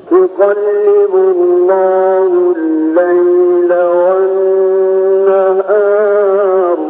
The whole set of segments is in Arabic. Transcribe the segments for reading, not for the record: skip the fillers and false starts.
يقلب الله الليل والنهار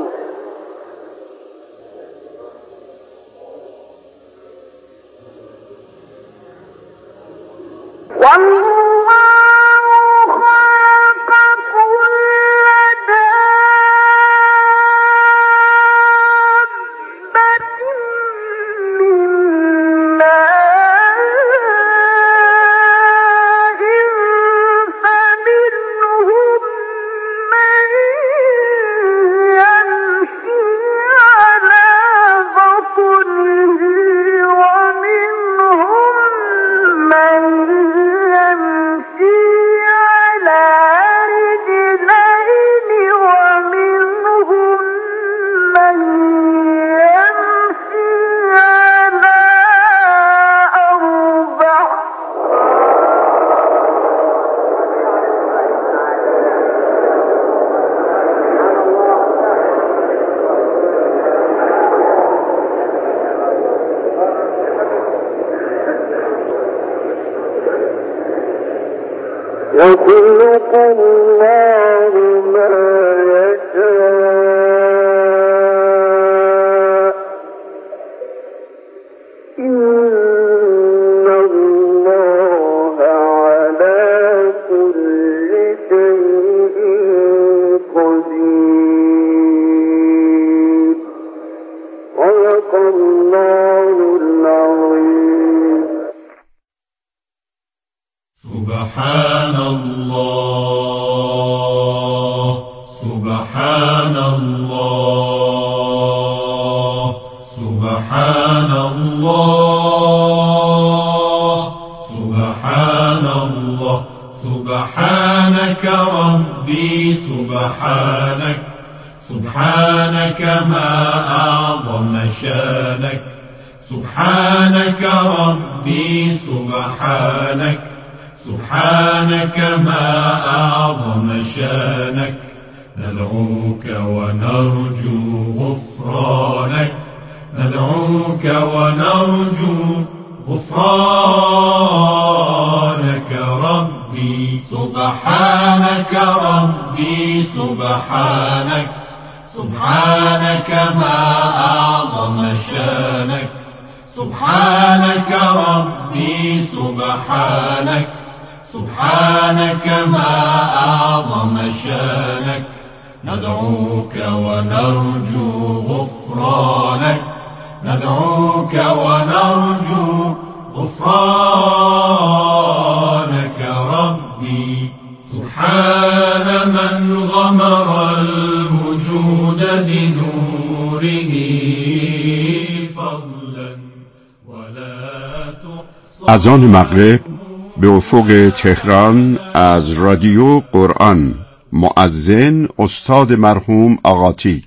يخلق الله ما يشاء إن الله على كل شيء قدير صدق الله العظيم. سبحان الله سبحان الله سبحان الله سبحان الله سبحانك ربي سبحانك سبحانك ما أعظم شانك سبحانك ربي سبحانك سبحانك ما أعظم شانك ندعوك ونرجو غفرانك ندعوك ونرجو غفرانك ربي سبحانك ربي سبحانك سبحانك ما أعظم شانك سبحانك ربي سبحانك سبحانك ما أعظم شانك ندعوك ونرجو غفرانك ندعوك ونرجو غفرانك ربي سبحان من غمر الوجود بنوره فضلا ولا تحصى. اذان مغرب به افق تهران از رادیو قرآن. مؤذن استاد مرحوم آقاتی.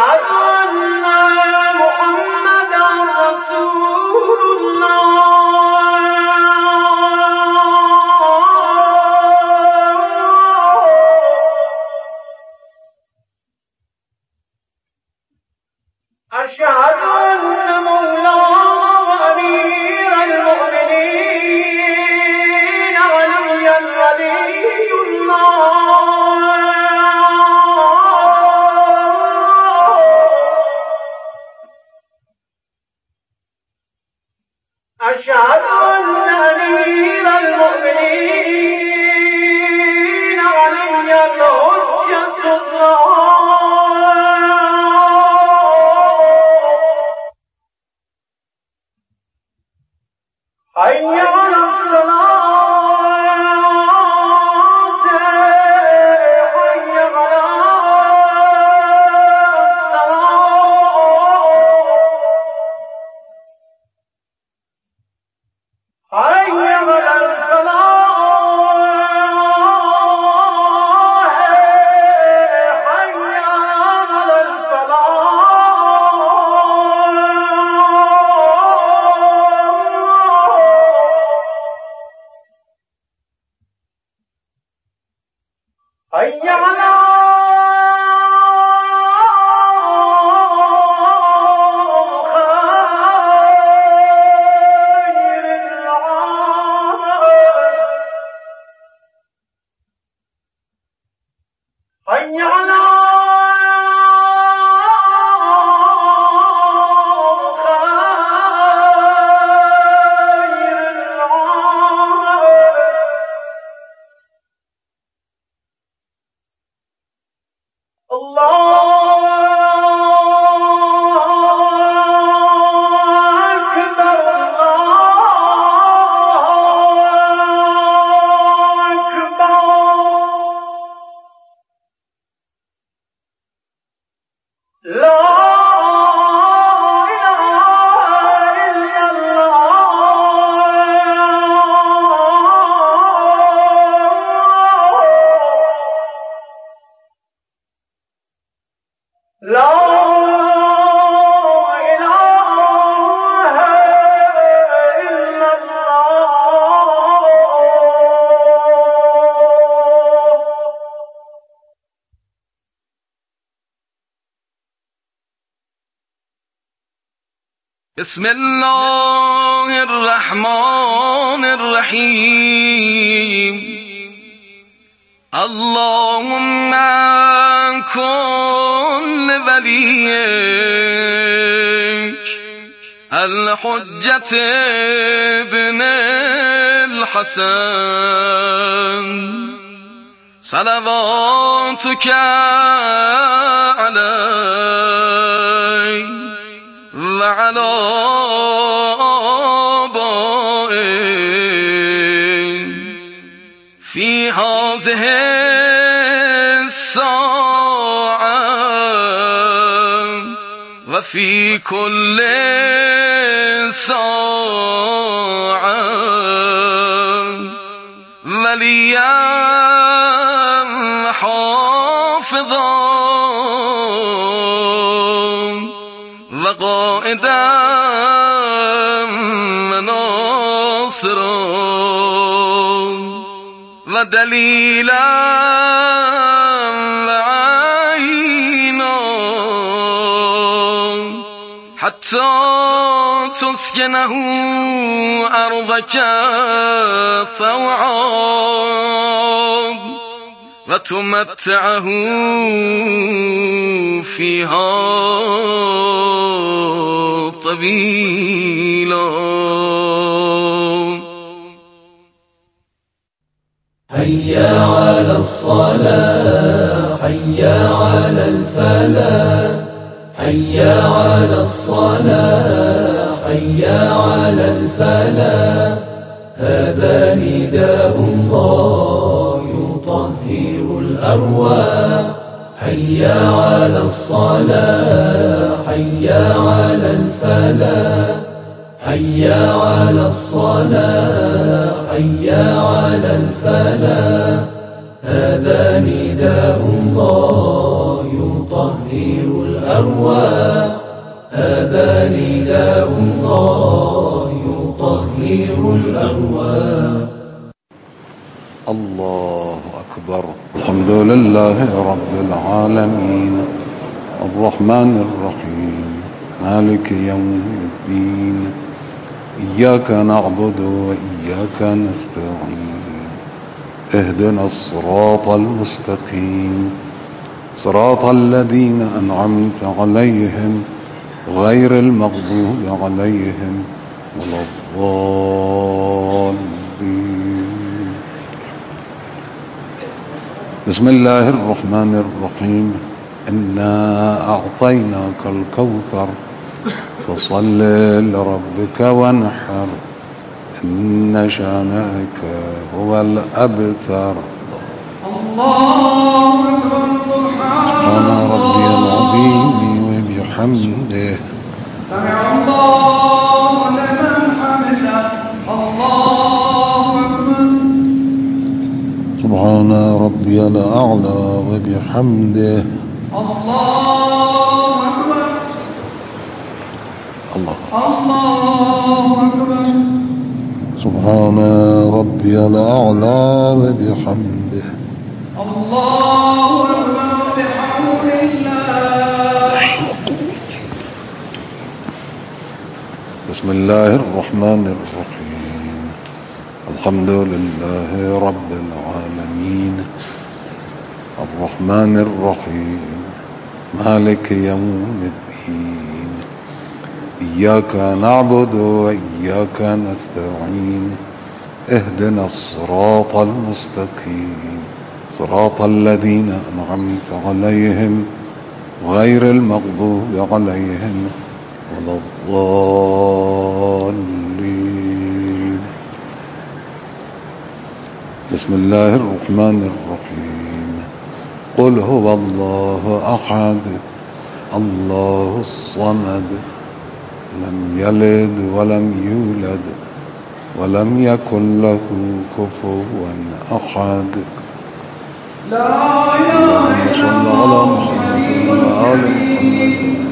أشهد أن محمدا رسول الله أشهد أن مولانا وأمير المؤمنين عليا ولي الله أشهد أن أمير المؤمنين عليا الحجة حي على الصلاة حي على الصلاة حي على الفلاح حي على الفلاح حي على خير العمل حي على خير العمل الله أكبر الله أكبر لا إله إلا الله لا إله إلا الله بسم الله الرحمن الرحيم اللهم كن وليك الحجة ابن الحسن صلواتك عليه وعلى آبائه في هذه الساعة وفي كل ساعة وليا حافظا وقائدا وناصرا ودليلا وعينا حتى تسكنه أرضك طوعا وتمتعه فيها طويلا. حيا على الصلاة حيا على الفلاح حيا على الصلاة حيا على الفلاح هذا نداء الله يطهر الأرواح حيا على الصلاة حيا على الفلاح حيا على الصلاة حيا على الفلاح هذا نداء الله يطهر الأرواح، هذا نداء الله يطهر الأرواح. الله أكبر. الحمد لله رب العالمين الرحمن الرحيم مالك يوم الدين، إياك نعبد وإياك نستعين، اهدنا الصراط المستقيم صراط الذين أنعمت عليهم غير المغضوب عليهم ولا الضالين. بسم الله الرحمن الرحيم. إنا أعطيناك الكوثر فصل لربك وانحر، إن شانئك هو الأبتر. الله أكبر. سبحان ربي العظيم وبحمده. سمع الله لمن حمده. الله أكبر. سبحان ربي الأعلى وبحمده. الله أكبر. الله أكبر. سبحان ربي الأعلى وبحمده. الله أكبر بحول الله. بسم الله الرحمن الرحيم. الحمد لله رب العالمين الرحمن الرحيم مالك يوم الدين، إياك نعبد وإياك نستعين، اهدنا الصراط المستقيم صراط الذين أنعمت عليهم غير المغضوب عليهم ولا الضالين. بسم الله الرحمن الرحيم. قل هو الله أحد الله الصمد لم يلد ولم يولد ولم يكن له كفوا أحد. لا إله إلا الله حليم حليم.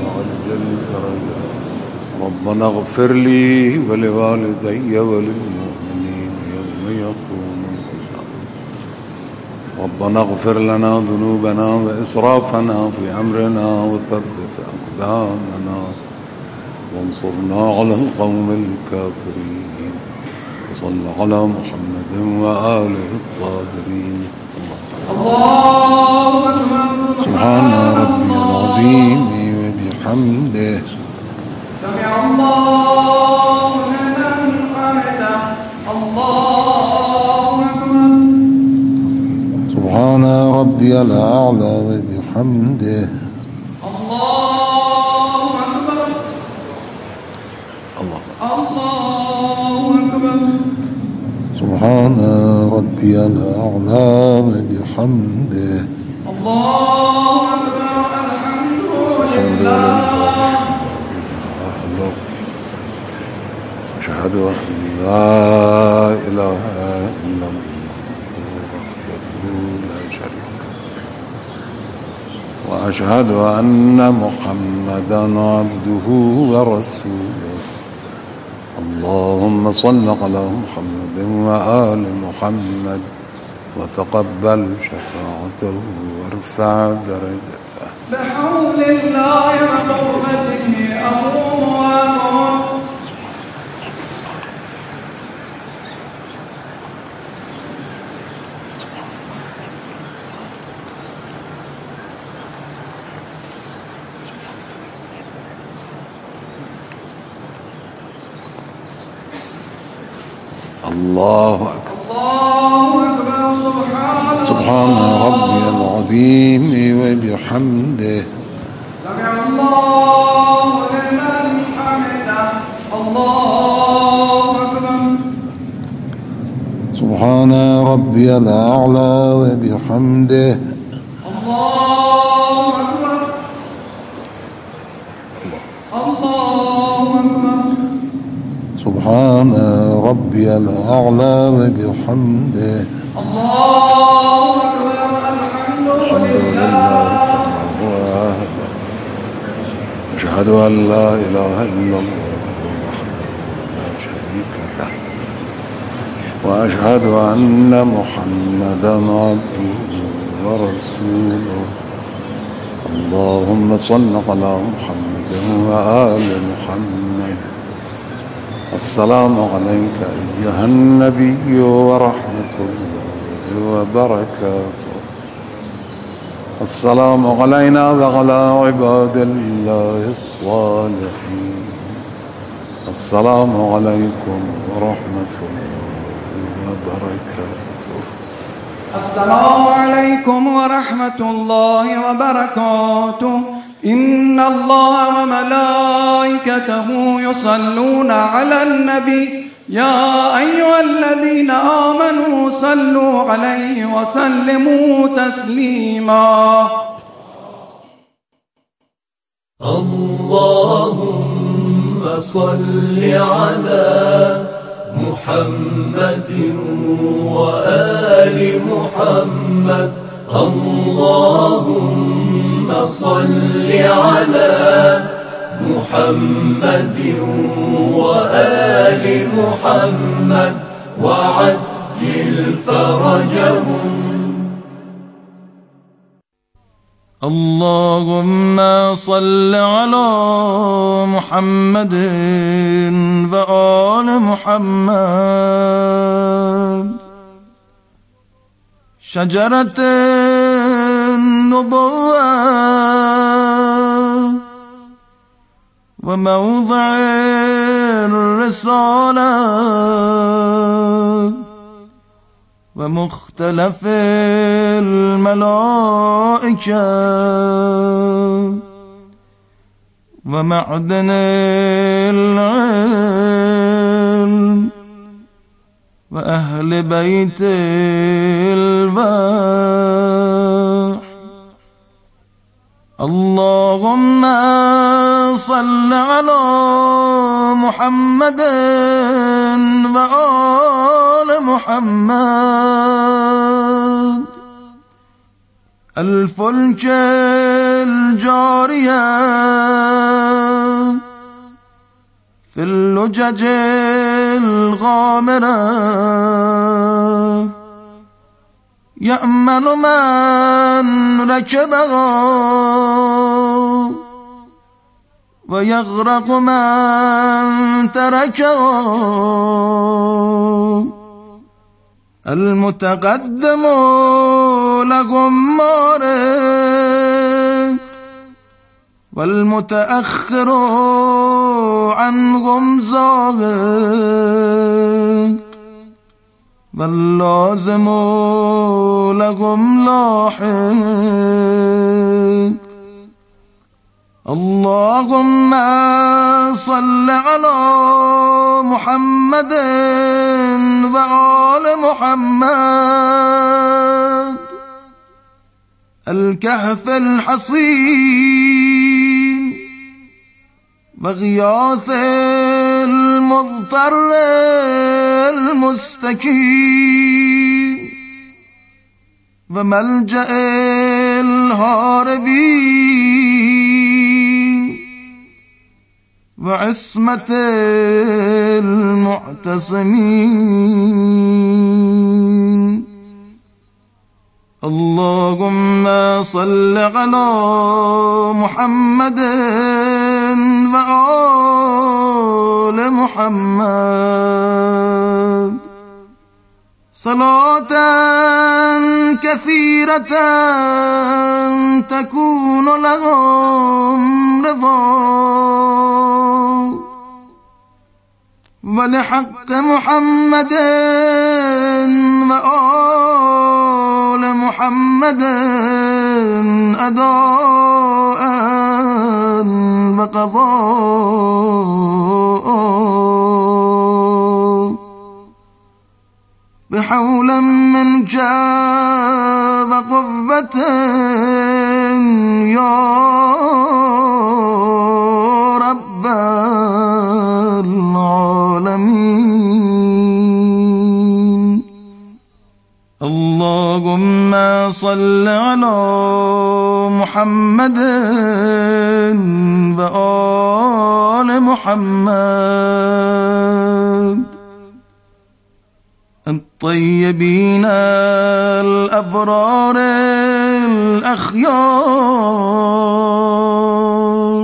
ربنا اغفر لي ولوالدي وللمؤمنين يوم يقوم الحساب. ربنا اغفر لنا ذنوبنا وإسرافنا في أمرنا وثبت أقدامنا وانصرنا على القوم الكافرين. وصلى على محمد وآله الطاهرين. الله أكبر. سبحان ربي العظيم وبحمده. سمع الله لمن حمده. الله أكبر. سبحان ربي الأعلى وبحمده. الله أكبر. الله أكبر. سبحان ربي الأعلى وبحمده. الله أكبر. الحمد لله. أشهد أن لا إله إلا الله وحده لا شريك له، وأشهد أن محمدا عبده ورسوله. اللهم صل على محمد وآل محمد وتقبل شفاعته وارفع درجته. بحول الله وقوته أقوم وأقوم. الله أكبر. الله أكبر. سبحان ربي العظيم وبحمده. سمع الله لمن حمده. الله أكبر. سبحان ربي الأعلى وبحمده. الله أكبر. الله أكبر. سبحان ربي الأعلى وبحمده. الله أكبر. والحمد لله كما هو أهله. أشهد أن لا إله إلا الله وحده لا شريك له، وأشهد أن محمدا عبده ورسوله. اللهم صل على محمد وآل محمد. السلام عليك أيها النبي ورحمة الله وبركاته. السلام علينا وعلى عباد الله الصالحين. السلام عليكم ورحمة الله وبركاته. السلام عليكم ورحمة الله وبركاته. إن الله وملائكته يصلون على النبي يا أيها الذين آمنوا صلوا عليه وسلموا تسليما. اللهم صل على محمد وآل محمد. اللهم صل على محمد وآل محمد وعجل فرجهم. اللهم صل على محمد وآل محمد. شجرة النبوة وموضع الرسالة ومختلف الملائكة ومعدن العلم وأهل بيت الوحي. اللهم صل على محمد وآل محمد. الفلك الجارية في اللجج الغامرة يأمن من ركبها ويغرق من تركها. المتقدم لغمار والمتأخر عنهم زاغ واللازم لهم لاحق. اللهم صل على محمد وآل محمد. الكهف الحصين وغياث المضطر المستكين وملجأ الهاربين وعصمة المعتصمين. اللهم صل على محمد وآل محمد. صلاة كثيرة تكون لهم رضا ولحق محمد وآل محمد أداء وقضاء بحول منك وقوة يا رب العالمين. اللهم صل على محمد و آل محمد الطيبين الأبرار الأخيار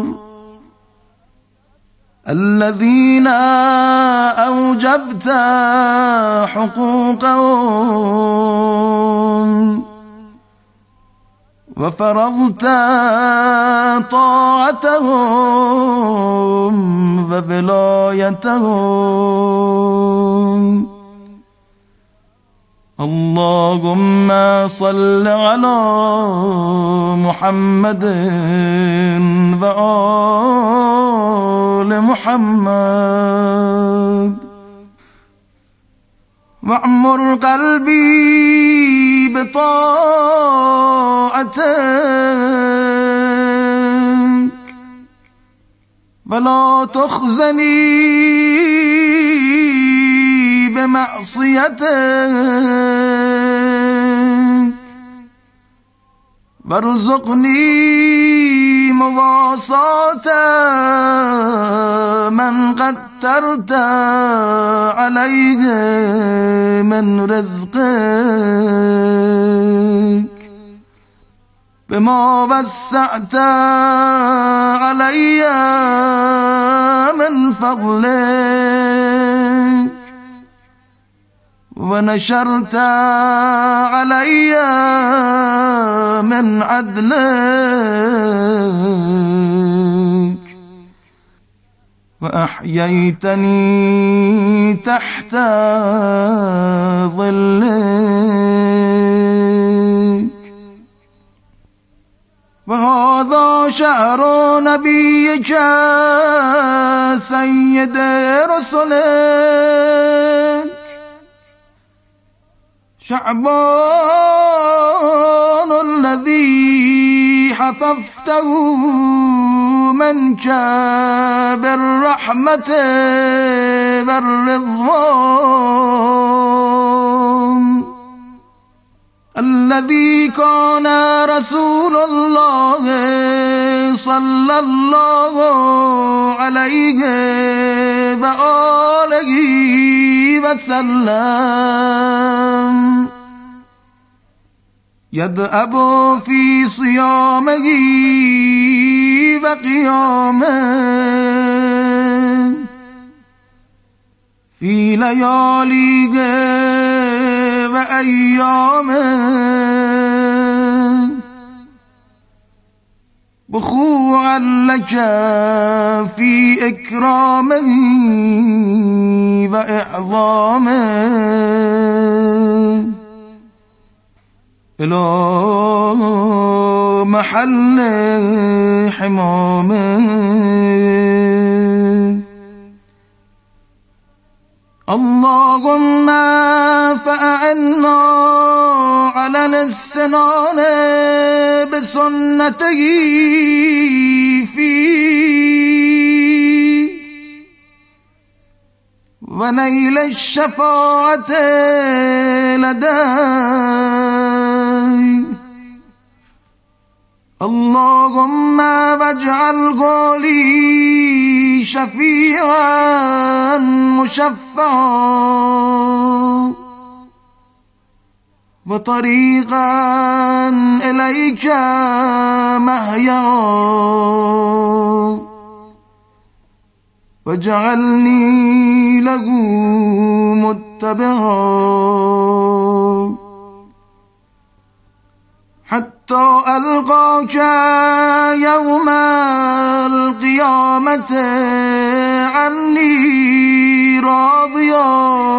الذين أوجبت حقوقهم وفرضت طاعتهم وولايتهم. اللهم صل على محمد وآل محمد واعمر قلبي بطاعتك ولا تخزني بمعصيتك وارزقني مواساة من قدرت عليه من رزقك بما وسعت علي من فضلك ونشرت علي من عدلك وأحييتني تحت ظلك. وهذا شهر نبيك سيد رسلك شعبان الذي حففته منك بالرحمة والرضوان الذي كان رسول الله صلى الله عليه وآله وسلم يدأب في صيامه وقيامه في لياليه وأيامه بخوعا لك في إكرامه وإعظامه إلى محل حمامه. اللهم فأعنا على الاستنان بسنته فيه ونيل الشفاعة لديه. اللهم واجعله لي شفيعا مشفعا وطريقا إليك مهيا واجعلني له متبعا حتى ألقاك يوم القيامة عني راضيا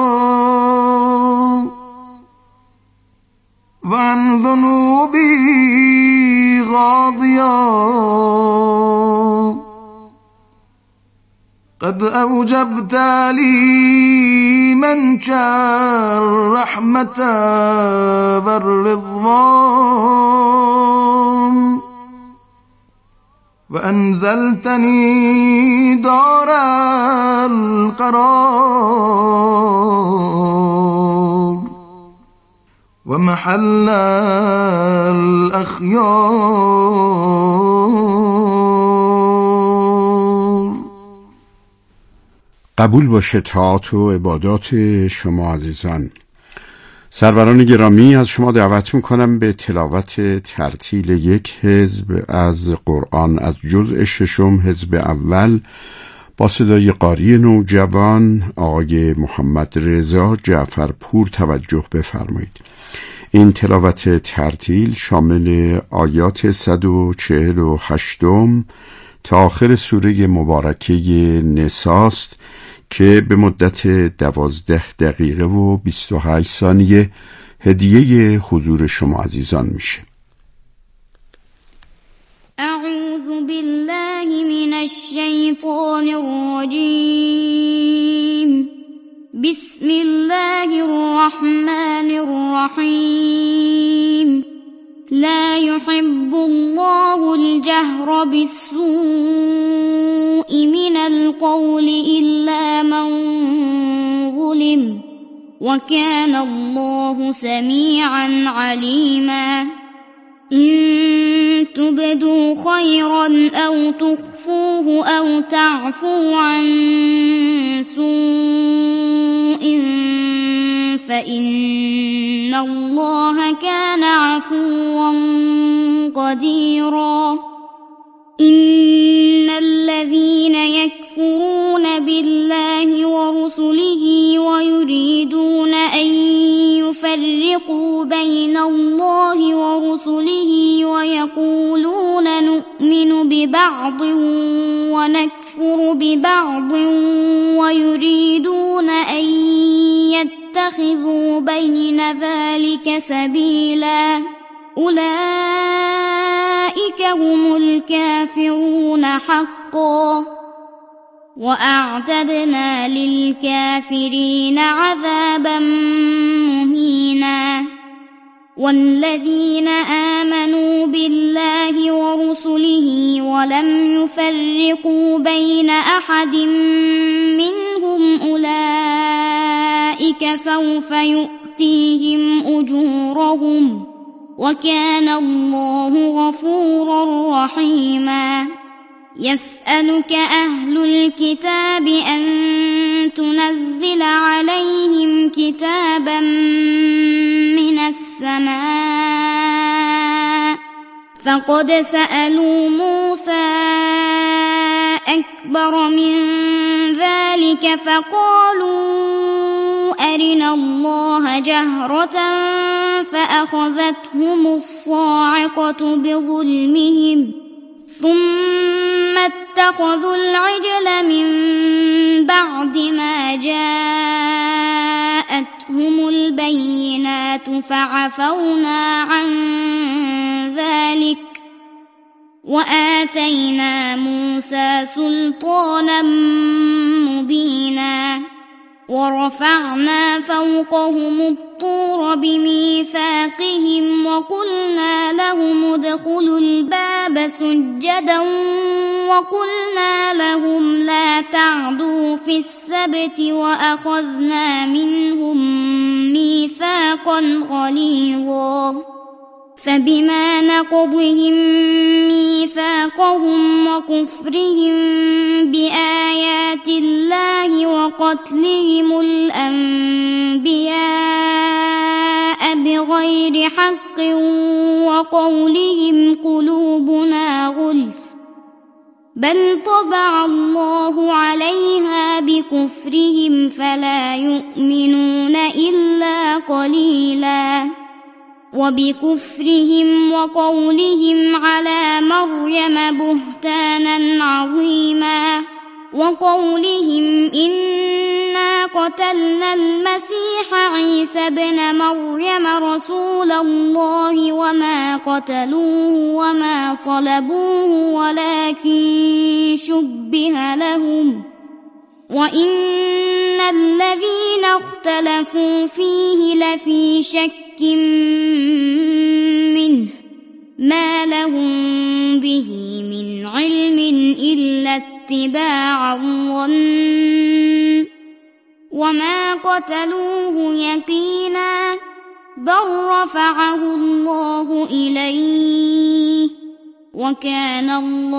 وعن ذنوبي غاضيا قد أوجبت لي منك الرحمة والرضوان وأنزلتني دار القرار ومحل الأخيار. قبول باشه طاعات و عبادات شما عزیزان. سروران گرامی، از شما دعوت میکنم به تلاوت ترتیل یک حزب از قرآن از جزء ششم حزب اول با صدای قاری نوجوان آقای محمد رضا جعفرپور توجه بفرمایید. این تلاوت ترتیل شامل آیات 148 تا آخر سوره مبارکه نساء است که به مدت 12 دقیقه و 28 ثانیه هدیه حضور شما عزیزان میشه. اعوذ بالله من الشیطان الرجیم. بسم الله الرحمن الرحیم. لا يحب الله الجهر بالسوء من القول إلا من ظلم وكان الله سميعا عليما. إن تبدوا خيرا أو تخفوه أو تعفوا عن سوء فإن الله كان عفوا قديرا. إن الذين يكفرون بالله ورسله ويريدون أن يفرقوا بين الله ورسله ويقولون نؤمن ببعض ونكفر ببعض ويريدون أن يتخذوا بين ذلك سبيلا أولئك هم الكافرون حقا وأعتدنا للكافرين عذابا مهينا. والذين آمنوا بالله ورسله ولم يفرقوا بين أحد منهم أولئك سوف يؤتيهم أجورهم وكان الله غفورا رحيما. يسألك أهل الكتاب أن تنزل عليهم كتابا من السماء فقد سألوا موسى أكبر من ذلك فقالوا أرنا الله جهرة فأخذتهم الصاعقة بظلمهم ثم اتخذوا العجل من بعد ما جاءتهم البينات فعفونا عن ذلك وآتينا موسى سلطانا مبينا. ورفعنا فوقهم الطور بميثاقهم وقلنا لهم ادخلوا الباب سجدا وقلنا لهم لا تعدوا في السبت وأخذنا منهم ميثاقا غليظا. فبما نقضهم ميثاقهم وكفرهم بآيات الله وقتلهم الأنبياء بغير حق وقولهم قلوبنا غلف بل طبع الله عليها بكفرهم فلا يؤمنون إلا قليلا. وبكفرهم وقولهم على مريم بهتانا عظيما وقولهم إنا قتلنا المسيح عيسى ابن مريم رسول الله وما قتلوه وما صلبوه ولكن شبه لهم وإن الذين اختلفوا فيه لفي شك منه ما لهم به من علم إلا اتباع الظن وما قتلوه يقينا بل رفعه الله إليه وكان الله